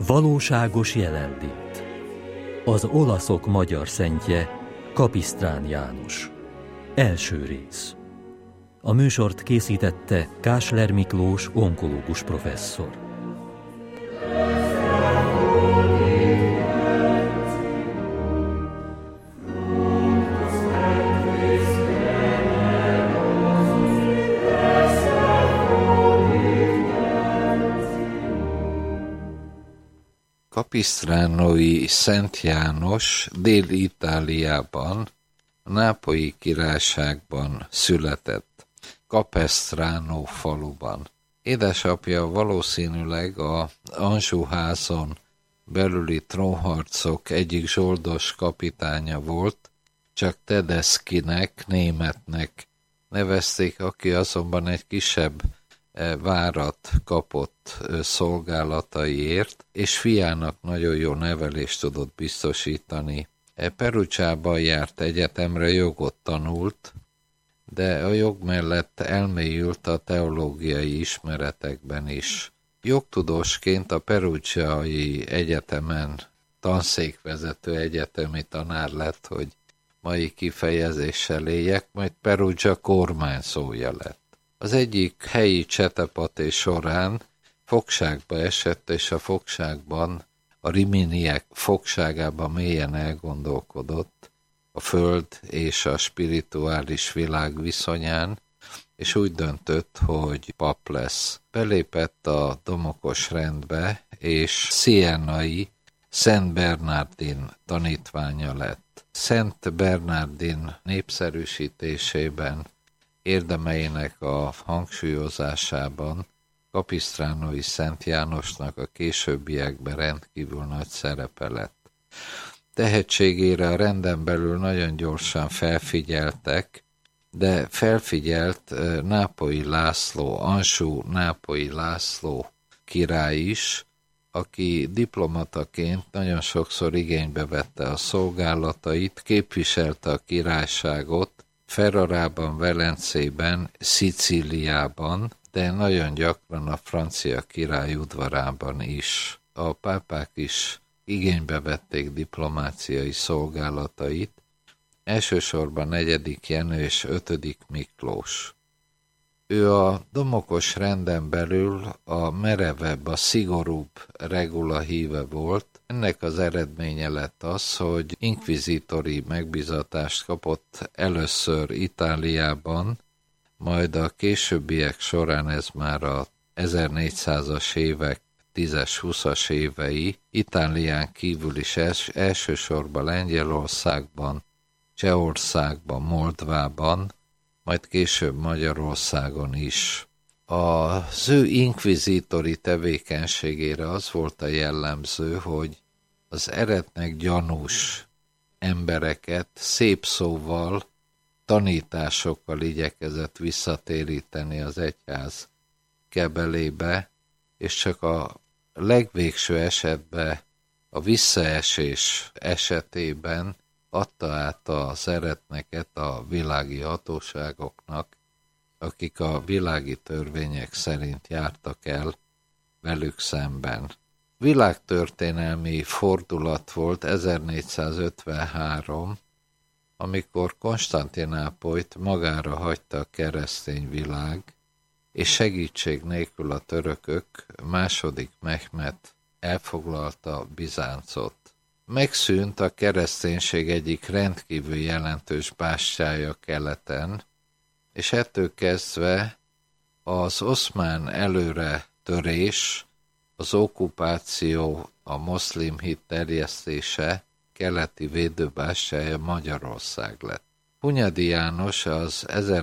Valóságos jelenlét. Az olaszok magyar szentje, Kapisztrán János. Első rész. A műsort készítette Kásler Miklós onkológus professzor. Kapisztránói Szent János Dél-Itáliában, a Nápolyi Királyságban született, Capestrano faluban. Édesapja valószínűleg a Anjou-házon belüli trónharcok egyik zsoldos kapitánya volt, csak Tedeschinek, németnek nevezték, aki azonban egy kisebb várat kapott szolgálataiért, és fiának nagyon jó nevelést tudott biztosítani. Perugiában járt egyetemre, jogot tanult, de a jog mellett elmélyült a teológiai ismeretekben is. Jogtudósként a Perugiai Egyetemen tanszékvezető egyetemi tanár lett, hogy mai kifejezéssel éljek, majd Perugia kormányzója lett. Az egyik helyi csetepaté során fogságba esett, és a fogságban, a riminiek fogságában mélyen elgondolkodott a föld és a spirituális világ viszonyán, és úgy döntött, hogy pap lesz. Belépett a domokos rendbe, és sienai Szent Bernardin tanítványa lett. Szent Bernardin népszerűsítésében, érdemeinek a hangsúlyozásában Kapisztránói Szent Jánosnak a későbbiekben rendkívül nagy szerepe lett. Tehetségére a renden belül nagyon gyorsan felfigyeltek, de felfigyelt Nápolyi László, Anjou-Nápolyi László király is, aki diplomataként nagyon sokszor igénybe vette a szolgálatait, képviselte a királyságot Ferrarában, Velencében, Szicíliában, de nagyon gyakran a francia király udvarában is. A pápák is igénybe vették diplomáciai szolgálatait, elsősorban 4. Jenő és 5. Miklós. Ő a domokos renden belül a merevebb, a szigorúbb regula híve volt. Ennek az eredménye lett az, hogy inkvizitori megbízatást kapott először Itáliában, majd a későbbiek során, ez már a 1400-as évek 10-20-as évei, Itálián kívül is elsősorban Lengyelországban, Csehországban, Moldvában, majd később Magyarországon is. Az ő inkvizitori tevékenységére az volt a jellemző, hogy az eretnek gyanús embereket szép szóval, tanításokkal igyekezett visszatéríteni az egyház kebelébe, és csak a legvégső esetben, a visszaesés esetében adta át az eretneket a világi hatóságoknak, akik a világi törvények szerint jártak el velük szemben. Világtörténelmi fordulat volt 1453, amikor Konstantinápolyt magára hagyta a keresztény világ, és segítség nélkül a törökök, II. Mehmet elfoglalta Bizáncot. Megszűnt a kereszténység egyik rendkívül jelentős bástyája keleten, és ettől kezdve az oszmán előre törés, az okkupáció, a moszlim hit terjesztése keleti védőbástyája Magyarország lett. Hunyadi János az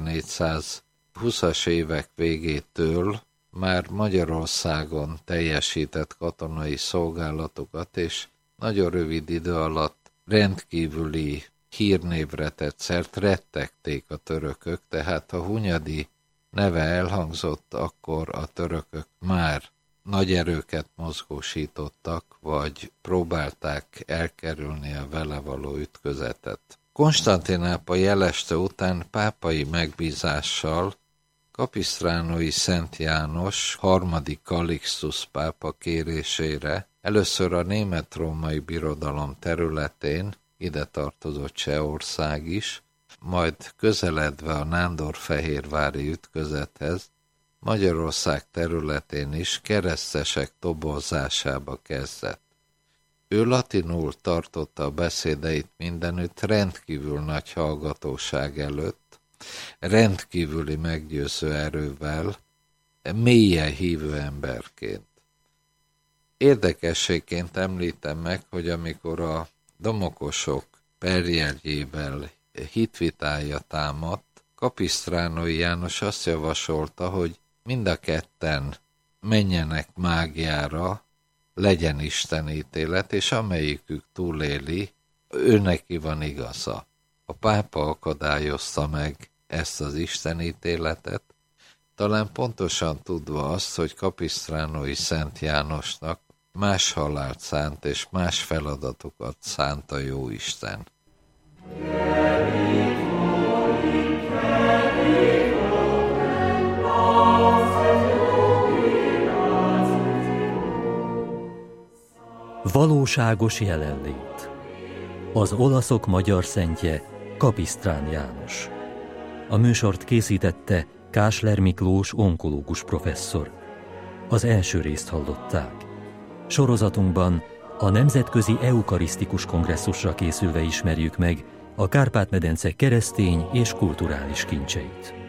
1420-as évek végétől már Magyarországon teljesített katonai szolgálatokat, és nagyon rövid idő alatt rendkívüli hírnévre tett szert, rettegték a törökök, tehát ha Hunyadi neve elhangzott, akkor a törökök már nagy erőket mozgósítottak, vagy próbálták elkerülni a vele való ütközetet. Konstantinápoly jeleste után pápai megbízással Kapisztránói Szent János harmadik Kalixtusz pápa kérésére Először a német-római birodalom területén, ide tartozott Csehország is, majd közeledve a nándorfehérvári ütközethez, Magyarország területén is keresztesek toborzásába kezdett. Ő latinul tartotta a beszédeit mindenütt rendkívül nagy hallgatóság előtt, rendkívüli meggyőző erővel, mélyen hívő emberként. Érdekességként említem meg, hogy amikor a domokosok perjegyével hitvitája támadt, Kapisztránói János azt javasolta, hogy mind a ketten menjenek mágiára, legyen istenítélet, és amelyikük túléli, őneki van igaza. A pápa akadályozta meg ezt az istenítéletet, talán pontosan tudva azt, hogy Kapisztránói Szent Jánosnak más halált szánt és más feladatokat szánt a Jóisten. Valóságos jelenlét. Az olaszok magyar szentje Kapisztrán János. A műsort készítette Kásler Miklós onkológus professzor. Az első részt hallották. Sorozatunkban a Nemzetközi Eukarisztikus Kongresszusra készülve ismerjük meg a Kárpát-medence keresztény és kulturális kincseit.